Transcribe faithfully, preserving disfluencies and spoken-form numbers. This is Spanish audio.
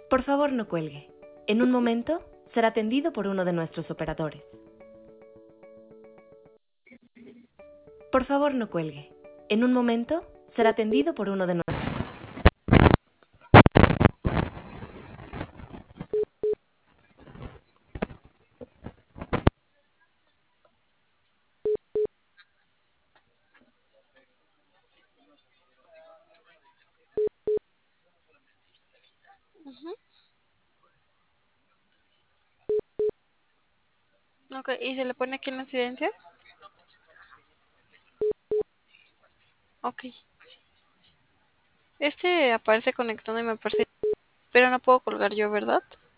Por favor, no cuelgue. En un momento será atendido por uno de nuestros operadores. Por favor, no cuelgue. En un momento será atendido por uno de nuestros... Ujú. Ok, ¿y se le pone aquí en la incidencia? Ok. Este aparece conectando y me aparece... Pero no puedo colgar yo, ¿verdad?